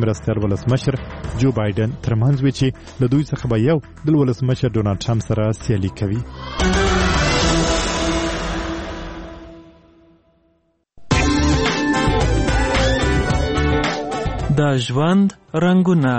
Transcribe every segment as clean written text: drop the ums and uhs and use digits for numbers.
مرستیال ولسمشر جو بایدن ترمنځ وي چې له دوی څخه به یو د ولسمشر ډونالد ټرمپ سره سیالي کوي. د ژوند رنګونه.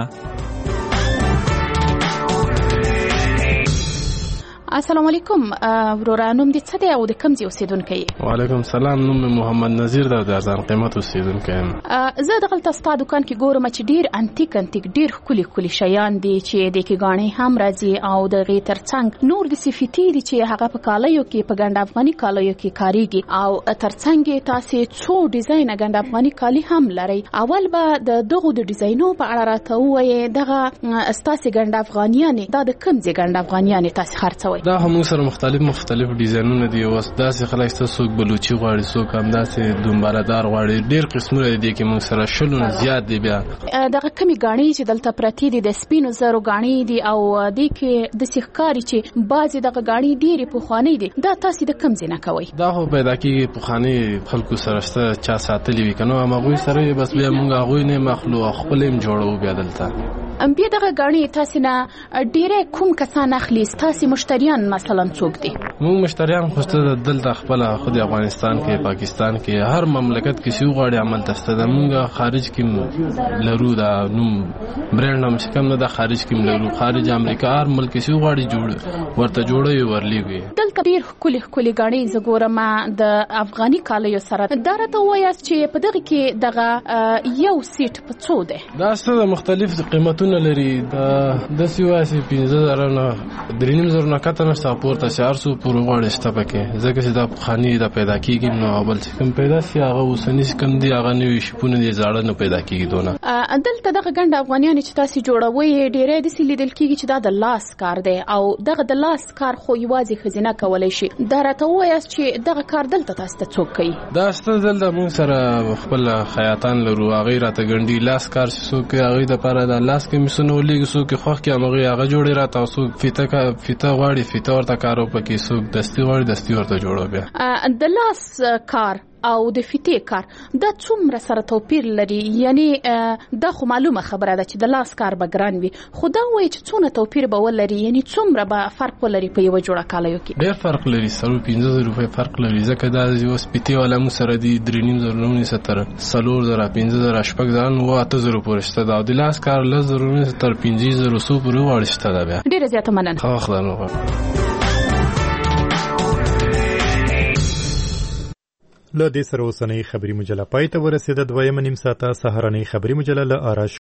السلام علیکم وروره، نوم دې څه دی او د کوم ځای اوسیدونکی یې؟ وعلیکم سلام، نوم مې محمد نذیر دی او د ارزان قیمت اوسیدونکی یم. زه دغلته ستا دکان کې ګورم چې ډېر انتیک ډېر ښکلي شیان دي چې د کې ګاڼې هم راځي او د هغې تر څنګ نور داسې فیتې دي چې هغه په کالیو کې په ګنډ افغاني کالیو کې کاریږي او تر څنګ یې تاسې څو ډیزاینه ګنډ افغاني کالي هم لرئ. اول به د دغو د ډیزاینو په اړه راته ووایې، دغه ستاسې ګنډ افغانیانې دا د کوم ځای ګنډ افغانیانې تاسې خرڅوئ؟ دا هم سره مختلف ډیزاینونه دي. اوس داسې خلک شته، څوک بلوچي غواړي، څوک هم داسې دومباله‌دار غواړي. ډېر قسمونه دي کې موږ سره شلونه زیات دي. بیا دغه کمې ګاڼې چې دلته پرتې دي د سپینو زرو ګاڼې دي او دې کې داسې ښکاري چې بعضې دغه ګاڼې ډېرې پخوانۍ دي. دا تاسې د کوم ځای نه کوئ؟ دا خو پیدا کېږي پخواني خلکو سره شته، چا ساتلي وي که نه، هم هغوی سره یې بس بیا موږ هغوی نه یې اخلو او خپل یې جوړوو. بیا دلته بیا دغه ګاڼې تاسې نه ډېری کوم کسان اخلي؟ ستاسې مشتریان مثلا څوک دي؟ موږ مشتریان خو دلته خپله خو د افغانستان کې، پاکستان کې، هر مملکت کې چې وغواړي عملته شته ده. موږ خارج کې لرو، دا نوم برانډ هم چې کوم نه ده خارج کې لرو. خارج امریکا هر ملک کې چې وغواړي ورته جوړوي ورلیږي. دلته ډېر ښکلي ګاڼې زه ګورم د افغاني کالیو سره. دا راته ووایاست چې په دغه کې دغه یو سیټ په څو دی؟ دا څه مختلف قیمتونه لري. دا داسې وایي 15,000 نه 3,500 نه کته نشته، پورته چې هر څو پورې غواړي شته پکې، ځکه چې دا پخواني دا پیدا کېږي نو بل چې کوم پیدا شي هغه اوسني چې کوم دي هغه نوي شپونه دي، زاړه نه پیدا کېږي دونه. دلته دغه ګنډ افغانیانې چې تاسې جوړوئ ډېری داسې لیدل کېږي چې دا د لاس کار دی او دغه د لاس کار خو یوازې ښځینه کولی شي. دا راته ووایاست چې دغه کار دلته تاسو ته څوک کوي؟ دا شته دلته موږ سره خپل خیاطان لرو، هغوی راته ګنډي. لاس کار چې څوک کوي هغوی دپاره د لاس کمیسونه ولېږي، څوک یې خوښ کړي همغوی هغه جوړي راته، او څوک فیته غواړي فیته ورته کارو پکې، څوک دستي غواړي دستي ورته جوړو. بیا د لاس کار او د فیتې کار دا څومره سره توپیر لري؟ یعنی دا خو معلومه خبره ده چې د لاس کار به ګران وي، خو دا وایي چې څونه توپیر به ولري، یعنی څومره به فرق ولري په یوه جوړه کالیو کې؟ ډېر فرق لري، 15,000 روپۍ فرق لري، ځکه دا اوس فیتې والا مو سره دي 3,500 تر 4,000 5,000 6,000 9 8,000 پورې شته ده، او د لاس کار 10,000 تر 5,000 پورې غواړي شته ده. بیا ډېره زیاته مننه. ښه وخت درنو. له دې سره اوسنۍ خبري مجله پای ته ورسېده. دویمه نیم ساعته سهارنۍ خبري مجله له آرش